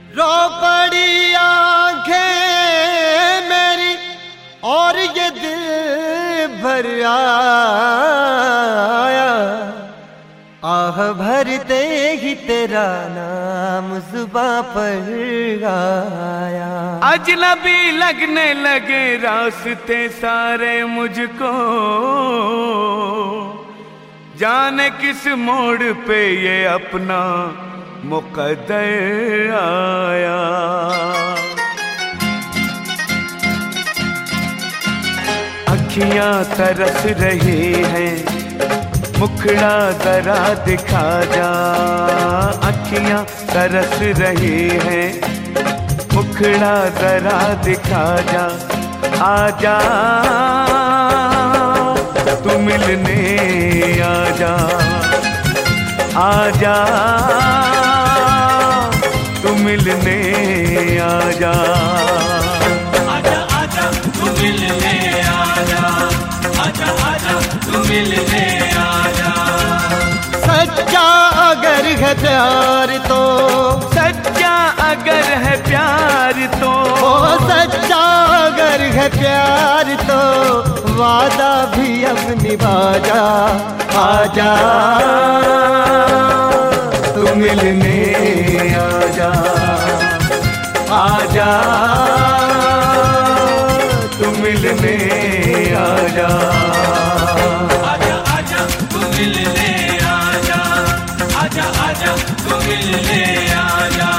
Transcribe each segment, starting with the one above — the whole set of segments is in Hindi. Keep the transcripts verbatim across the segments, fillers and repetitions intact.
रो पड़ी आंखें मेरी और ये दिल भर आया, आह भरते ही तेरा नाम जुबां पर आया। अजनबी लगने लगे रास्ते सारे मुझको, जाने किस मोड़ पे ये अपना मुकद्दर आया। अखियां तरस रही हैं, मुखड़ा जरा दिखा जा। अखियां तरस रही हैं, मुखड़ा जरा दिखा जा। आजा तू मिलने आजा, आजा तू मिलने आजा। आजा आजा तू मिलने आजा, आजा आजा तू मिलने आजा। सच्चा अगर है प्यार तो, सच्चा अगर है प्यार तो, ओ सच्चा अगर है प्यार तो वादा भी अब निभा जा। आजा तू मिलने आजा, आजा तू मिलने आजा। आजा आजा तू मिलने आजा, आजा आजा तू मिलने आजा।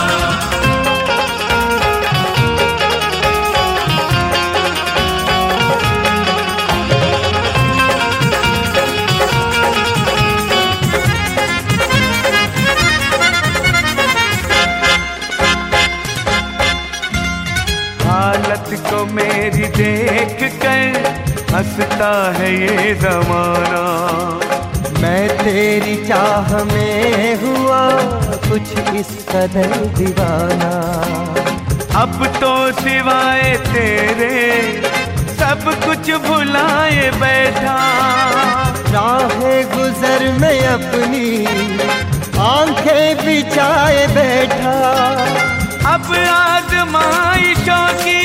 हालत को मेरी देख कर हंसता है ये जमाना। मैं तेरी चाह में हुआ कुछ इस कदर दीवाना। अब तो सिवाय तेरे सब कुछ भुलाए बैठा। राहे गुजर में अपनी आंखें बिछाए बैठा। अब आजमाइशों की,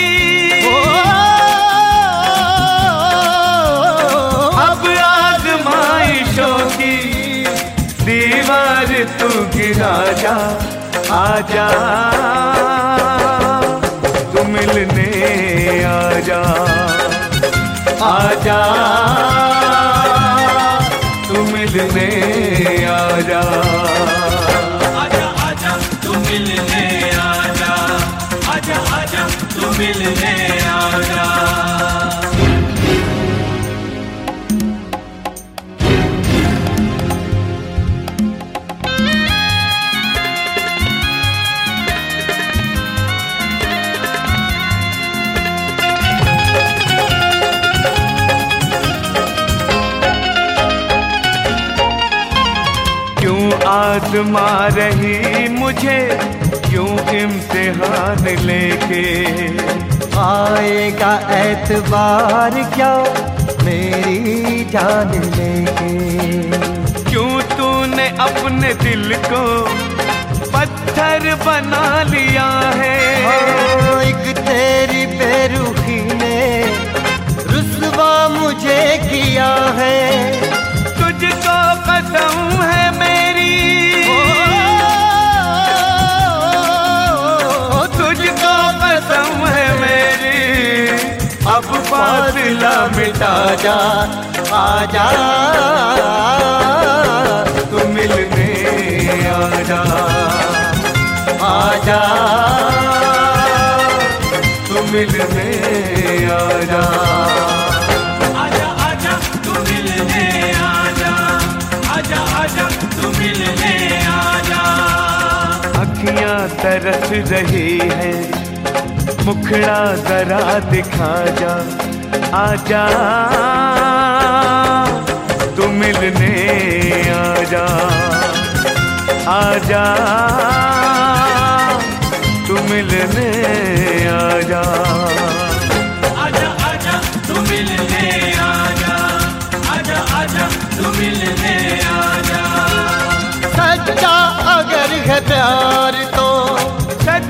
अब आजमाइशों की दीवार तू गिरा जा। आजा तू मिलने आजा, आजा तू मिलने आजा। आजा आजा तू मिलने आजा, आजा आजा तू मिलने आजा। क्यों आजमा रही मुझे, क्यों इम्तिहान लेके। आएगा एतबार क्या मेरी जान लेके। क्यों तूने अपने दिल को पत्थर बना लिया है। ओ, एक तेरी बेरुखी ने रुसवा मुझे किया है। तुझको कसम है मेरी, ओ, तुझको कसम है मेरी। अब फासला मिटा जा। आजा तू मिलने आजा, आजा तू मिलने आजा। आजा आजा तू मिलने आजा, आजा आजा तू मिलने आजा। अखियां तरस रही हैं, मुखड़ा जरा दिखा जा। आजा तू मिलने आजा, आजा तू मिलने आजा। आजा आजा तू मिलने आजा, आजा आजा तू मिलने आजा। सच्चा अगर है प्यार तो, सच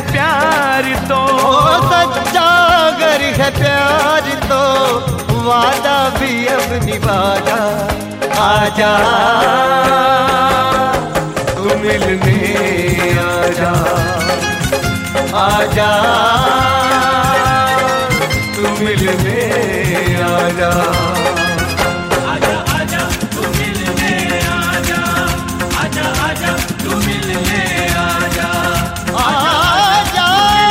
प्यार तो ओ सच्चा अगर है प्यार तो वादा भी अब निभा जा। आजा तू मिलने आजा, आजा तू मिलने आजा। आजा आजा तू मिलने आजा, आजा आजा तू मिलने आजा, आजा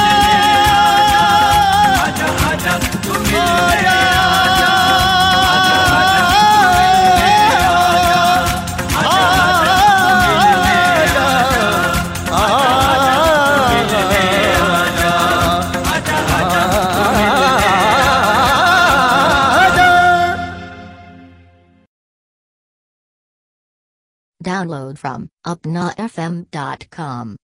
आजा आजा तू मिलने आजा, Download from upnafm dot com.